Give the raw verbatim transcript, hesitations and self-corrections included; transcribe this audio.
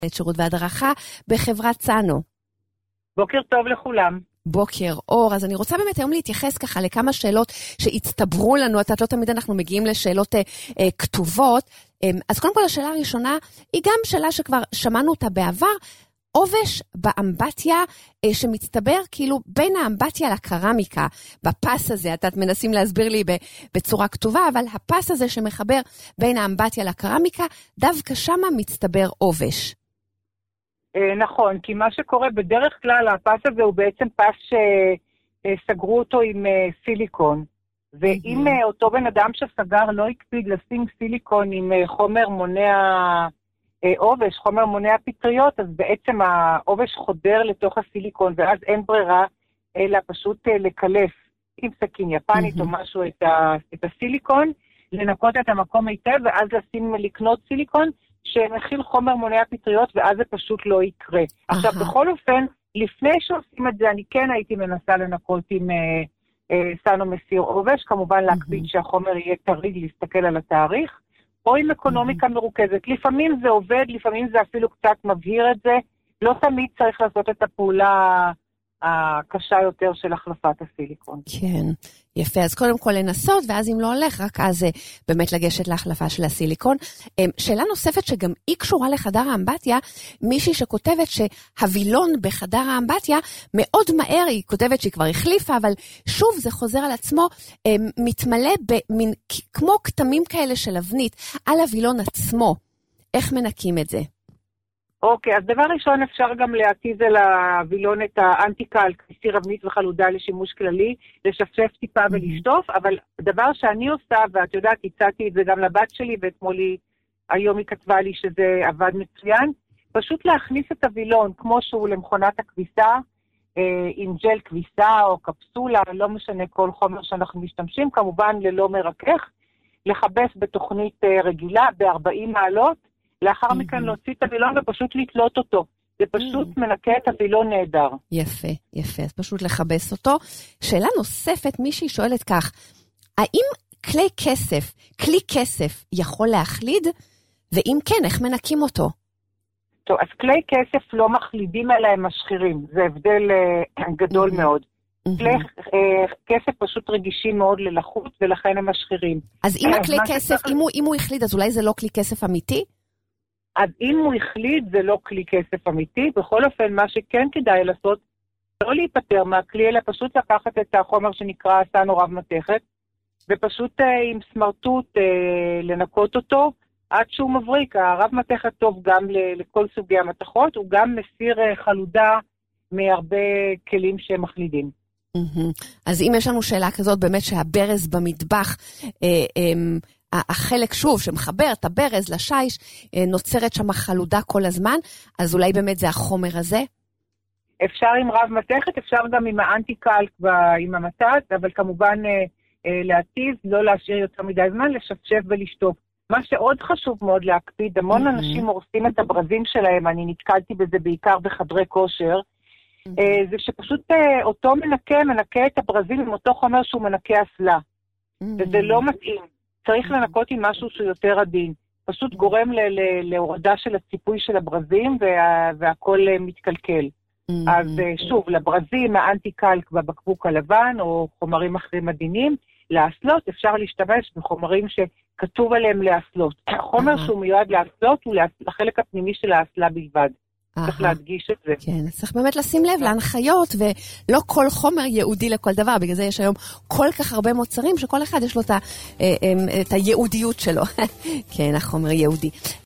את שירות והדרכה בחברת סאנו. בוקר טוב לכולם. בוקר אור, אז אני רוצה באמת היום להתייחס ככה לכמה שאלות שהצטברו לנו, את לא תמיד אנחנו מגיעים לשאלות אה, אה, כתובות, אה, אז קודם כל השאלה הראשונה היא גם שאלה שכבר שמענו אותה בעבר, עובש באמבטיה אה, שמצטבר כאילו בין האמבטיה לקרמיקה, בפס הזה, את מנסים להסביר לי בצורה כתובה, אבל הפס הזה שמחבר בין האמבטיה לקרמיקה, דווקא שמה מצטבר עובש. נכון, כי מה שקורה בדרך כלל, הפס הזה הוא בעצם פס שסגרו אותו עם סיליקון, ואם אותו בן אדם שסגר לא הקפיד לשים סיליקון עם חומר מונע עובש, חומר מונע פטריות, אז בעצם העובש חודר לתוך הסיליקון, ואז אין ברירה אלא פשוט לקלף עם סכין יפנית או משהו את הסיליקון, לנקות את המקום היטב, ואז לשים, לקנות סיליקון, שמכיל חומר מונע פטריות, ואז זה פשוט לא יקרה. עכשיו, בכל אופן, לפני שעושים את זה, אני כן הייתי מנסה לנקות עם סאנו מסיר עובש, כמובן להקפיד שהחומר יהיה טרי, להסתכל על התאריך, או עם אקונומיקה מרוכזת. לפעמים זה עובד, לפעמים זה אפילו קצת מבהיר את זה, לא תמיד צריך לעשות את הפעולה הקשה יותר של החלפת הסיליקון. כן, יפה. אז קודם כל לנסות, ואז אם לא הולך, רק אז באמת לגשת להחלפה של הסיליקון. שאלה נוספת שגם היא קשורה לחדר האמבטיה, מישהי שכותבת שהווילון בחדר האמבטיה, מאוד מהר, היא כותבת שהיא כבר החליפה, אבל שוב זה חוזר על עצמו, מתמלא במין, כמו כתמים כאלה של אבנית, על הווילון עצמו. איך מנקים את זה? אוקיי, אז דבר ראשון אפשר גם להתיז על הווילון את האנטיקלק, סיר אבנית וחלודה לשימוש כללי, לשפשף טיפה ולשטוף, אבל דבר שאני עושה, ואת יודעת, הצעתי את זה גם לבת שלי, ואתמול היא, היום היא כתבה לי שזה עבד מצוין, פשוט להכניס את הווילון כמו שהוא למכונת הכביסה, עם ג'ל כביסה או קפסולה, לא משנה כל חומר שאנחנו משתמשים, כמובן ללא מרכך, לחבש בתוכנית רגילה ב-ארבעים מעלות, לאחר מכן להוציא את הווילון ופשוט לתלות אותו. זה פשוט מנקה את הווילון נהדר. יפה, יפה. אז פשוט לחבש אותו. שאלה נוספת, מישהי שואלת כך, האם כלי כסף, כלי כסף יכול להחליד? ואם כן, איך מנקים אותו? טוב, אז כלי כסף לא מחלידים אלא הם משחירים. זה הבדל גדול מאוד. כלי כסף פשוט רגישים מאוד ללחות, ולכן הם משחירים. אז אם הכלי כסף, אם הוא החליד, אז אולי זה לא כלי כסף אמיתי? אז אם הוא החליט, זה לא כלי כסף אמיתי. בכל אופן, מה שכן כדאי לעשות, לא להיפטר מהכלי, אלא פשוט לקחת את החומר שנקרא סאנו רב מתכת, ופשוט אה, עם סמרטוט אה, לנקות אותו, עד שהוא מבריק. הרב מתכת טוב גם לכל סוגי המתכות, הוא גם מסיר אה, חלודה מהרבה כלים שהם מחלידים. אז אם יש לנו שאלה כזאת, באמת שהברז במטבח, אה, אה, החלק שוב שמחבר את הברז לשיש, נוצרת שם חלודה כל הזמן, אז אולי באמת זה החומר הזה? אפשר עם רב מתכת, אפשר גם עם האנטיקלק עם המתת, אבל כמובן להתיז, לא להשאיר יותר מדי זמן, לשפשף ולשטוף. מה שעוד חשוב מאוד להקפיד, המון אנשים הורסים את הברזים שלהם, אני נתקלתי בזה בעיקר בחדרי כושר, זה שפשוט אותו מנקה, מנקה את הברזים עם אותו חומר שהוא מנקה אסלה, וזה לא מתאים. צריך לנקות עם משהו שהוא יותר עדין. פשוט גורם ל- ל- להורדה של הציפוי של הברזים, וה- והכל מתקלקל. אז שוב, לברזים, האנטיקלק בבקבוק הלבן, או חומרים אחרים עדינים, לאסלות אפשר להשתמש בחומרים שכתוב עליהם לאסלות. החומר שהוא מיועד לאסלות הוא לחלק הפנימי של האסלה בלבד. צריך להדגיש את זה. כן, צריך באמת לשים לב להנחיות, ולא כל חומר יהודי לכל דבר, בגלל זה יש היום כל כך הרבה מוצרים, שכל אחד יש לו את הייעודיות שלו. כן, החומר יהודי.